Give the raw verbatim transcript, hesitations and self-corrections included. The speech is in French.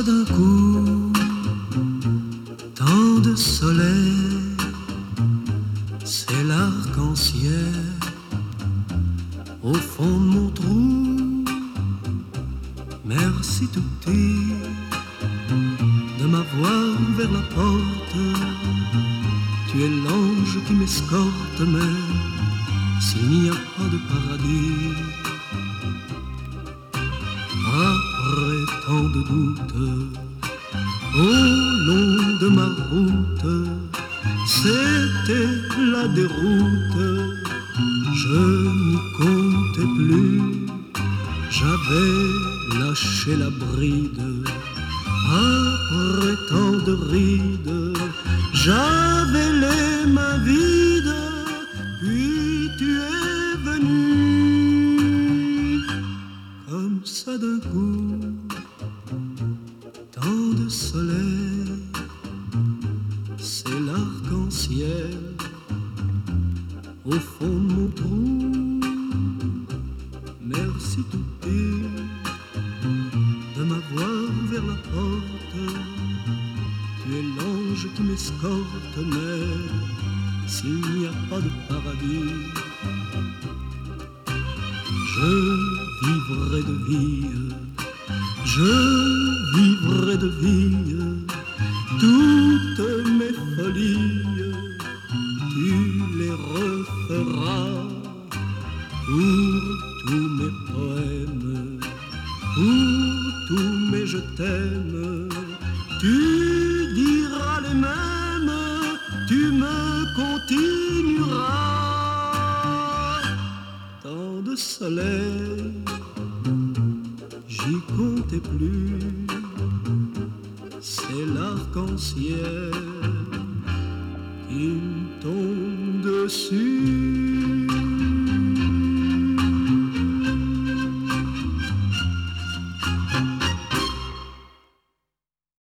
d'un coup, tant de soleil, c'est l'arc-en-ciel au fond de mon trou. Merci tout petit de m'avoir ouvert la porte. Tu es l'ange qui m'escorte, mais s'il n'y a pas de paradis, après tant de doutes, au long de ma route, c'était la déroute. Je n'y comptais plus, j'avais lâché la bride. Après tant de rides, j'avais les mains vides. Puis tu es venu, comme ça d'un coup, tant de soleil, c'est l'arc-en-ciel au fond de mon trou. Merci tout petit de m'avoir ouvert la porte. Tu es l'ange qui m'escorte, mais s'il n'y a pas de paradis, je vivrai de vie, je vivrai de vie, toutes mes folies, tu les referas pour tous mes poèmes, pour tous mes je t'aime. Tu diras les mêmes, tu me continueras. Tant de soleil, j'y comptais plus, c'est l'arc-en-ciel qui me tombe dessus.